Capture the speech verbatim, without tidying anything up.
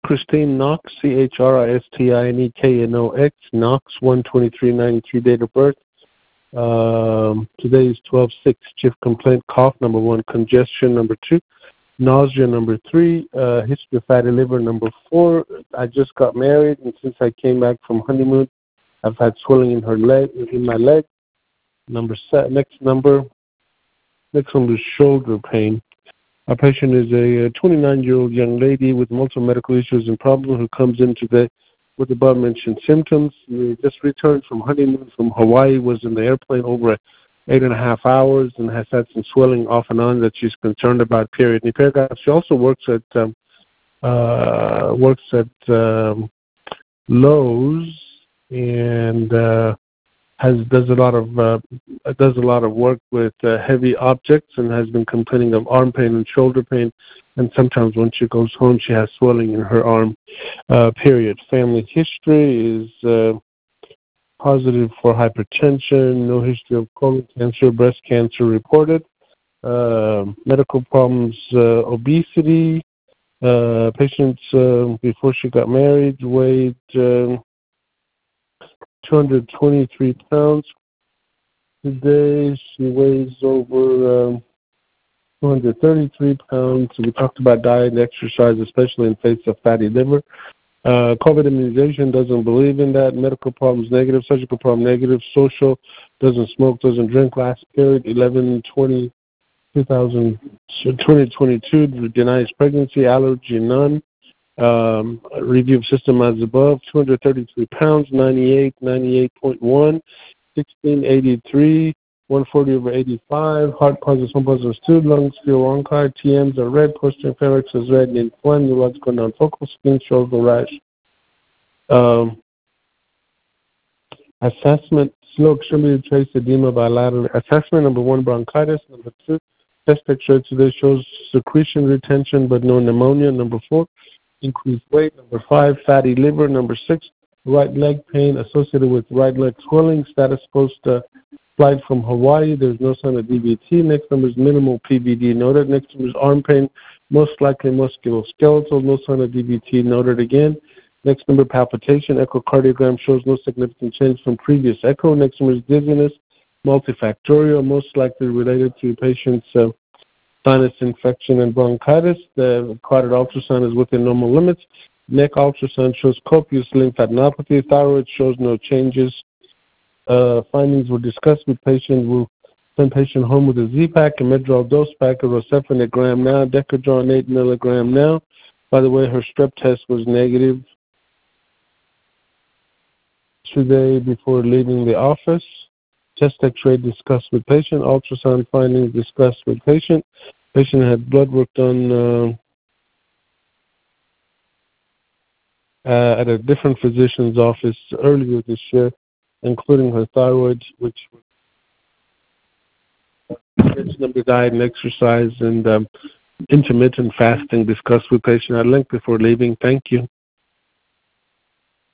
Christine Knox, C H R I S T I N E K N O X, Knox, one twenty-three ninety-three, date of birth. Um, today is twelve six. Chief complaint, cough, number one. Congestion, number two. Nausea, number three. Uh, history of fatty liver, number four. I just got married, and since I came back from honeymoon, I've had swelling in her leg, in my leg. Number seven. Next number. Next one was shoulder pain. Our patient is a twenty-nine-year-old young lady with multiple medical issues and problems who comes in today with above-mentioned symptoms. She just returned from honeymoon from Hawaii, was in the airplane over eight and a half hours, and has had some swelling off and on that she's concerned about, period. She also works at um, uh, works at um, Lowe's and uh, has does a lot of uh, does a lot of work with uh, heavy objects, and has been complaining of arm pain and shoulder pain, and sometimes when she goes home she has swelling in her arm, uh, period. Family history is uh, positive for hypertension, no history of colon cancer, breast cancer reported, uh, medical problems, uh, obesity. Uh, patients uh, before she got married weighed uh, two hundred twenty-three pounds. Today she weighs over um, two hundred thirty-three pounds. We talked about diet and exercise, especially in face of fatty liver. Uh, COVID immunization, doesn't believe in that. Medical problems, negative. Surgical problem, negative. Social, doesn't smoke, doesn't drink. Last period, eleven twenty twenty twenty-two, denies pregnancy, allergy, none. Um, review of system as above, two hundred thirty-three pounds, ninety-eight, ninety-eight point one, sixteen eighty-three, one forty over eighty-five, heart positive, home positive, stood, lungs feel bronchi, T Ms are red, posterior pharynx is red and inflamed, neurological non-focal, skin, shoulder rash. Um, assessment, slow extremity trace edema bilateral. Assessment number one, bronchitis. Number two, chest X-ray today shows secretion retention but no pneumonia. Number four, increased weight. Number five, fatty liver. Number six, right leg pain associated with right leg swelling. Status post uh, flight from Hawaii. There's no sign of D V T. Next number is minimal P V D noted. Next number is arm pain, most likely musculoskeletal. No sign of D V T noted again. Next number, palpitation. Echocardiogram shows no significant change from previous echo. Next number is dizziness, multifactorial, most likely related to patient's uh, sinus infection and bronchitis. The carotid ultrasound is within normal limits. Neck ultrasound shows copious lymphadenopathy. Thyroid shows no changes. Uh, findings were discussed with patient. We'll send patient home with a Z-Pack, a Medrol dose pack, a Rocephin a gram now, Decadron eight milligram now. By the way, her strep test was negative today before leaving the office. Chest X-ray discussed with patient. Ultrasound findings discussed with patient. Patient had blood work done uh, uh, at a different physician's office earlier this year, including her thyroid, which number diet and exercise and um, intermittent fasting discussed with patient at length before leaving. Thank you.